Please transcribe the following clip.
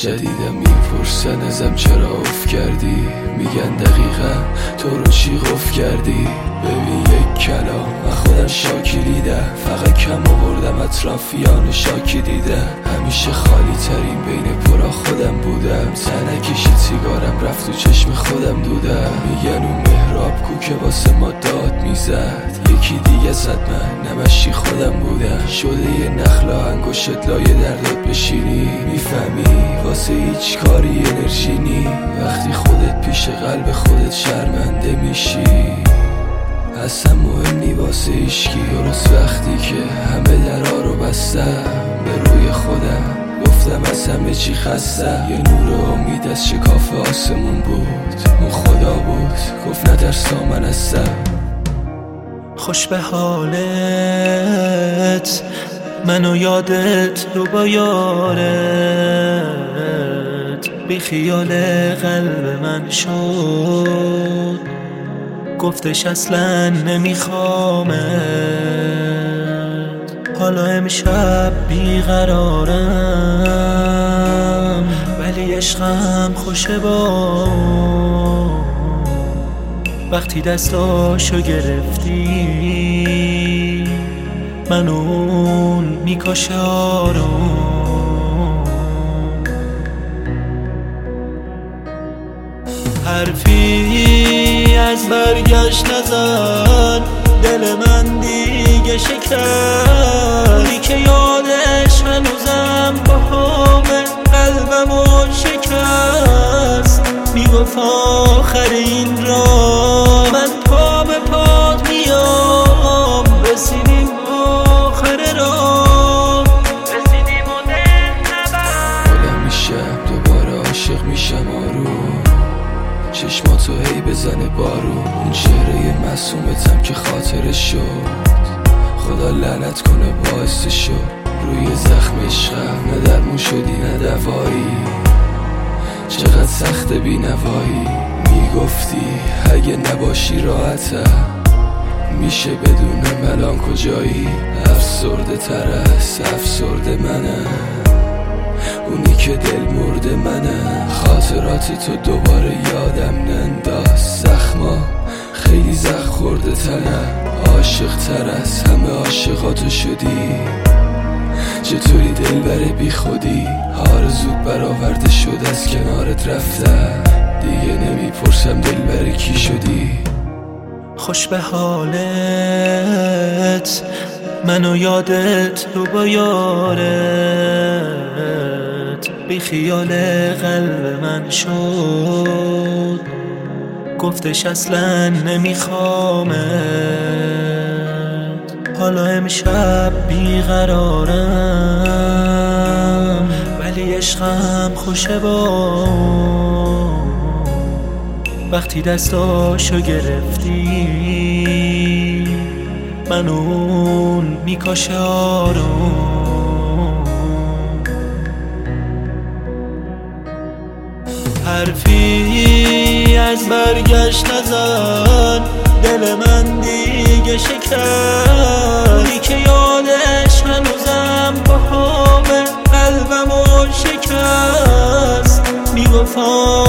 جدیدم میپرسن ازم چرا افت کردی، میگن دقیقا تو رو چی قفل کردی. ببین یک کلام و خودم شاکی دیدم، فقط کم آوردم اطرافیان شاکی دیدم. همیشه خالی ترین بین پرا خودم بودم، تنکشی سیگارم رفت و چشم خودم دودم. میگن اون مهراب کو که واسه ما داد میزد، یکی دیگه زد من نمشی خودم بودم. شده یه نخلا انگشت لایه دردات بشینی، میفهمی واسه هیچ کاری انرژی نی. وقتی خودت پیش قلب خودت شرمنده میشی، اصلا مهم نی واسه ایشکی. درست وقتی که همه درها رو بستم، به روی خودم گفتم از همه چی خستم. یه نور امید از شکاف آسمون بود، اون خدا بود گفت نترسا من هستم. خوش به حالت منو یادت رو با یارت، بی خیال قلب من شد، گفتش اصلا نمیخوامت. حالا امشب بیقرارم ولی عشقم خوشه با وقتی دستاشو گرفتی، من اون میکشه آروم. حرفی از برگشت نزن، دل من دیگه شکست. اونی که یادش هنوزم با همه قلبمو شکست. میگفت آخر این راه من پا به پات میام، رسیدیم آخر راه، رسیدیم و دل نبر. بلند میشم دوباره عاشق میشم آروم، چشماتو هی بزنه بارون. اون چهره معصومتم که خاطرش شد، خدا لعنت کنه باعث شد. روی زخم عشقم نه درمون شدی نه دوایی، چقدر سخت بینوایی. میگفتی اگه نباشی راحتم، میشه بدونم الان کجایی. افسرده تر از افسرده منم، اونی که دل مرده منم. خاطرات تو دوباره یادم ننداز، زخما خیلی زخم خورده تنم. عاشق تر از همه عاشقاتو شدی، چطوری دل بره بی خودی. آرزوت برآورده شد از کنارت رفتم، دیگه نمیپرسم دل بره کی شدی. خوش به حالت منو یادت رو با یارت، بی خیال قلب من شد، گفتش اصلا نمیخوامت. حالا امشب بیقرارم ولی عشقم خوشه با وقتی دستاشو گرفتی، من اون میکشه آروم. حرفی از برگشت نزن، دل من دیگه شکست. اونی که یادش هنوزم با همه قلبمو شکست. میگفت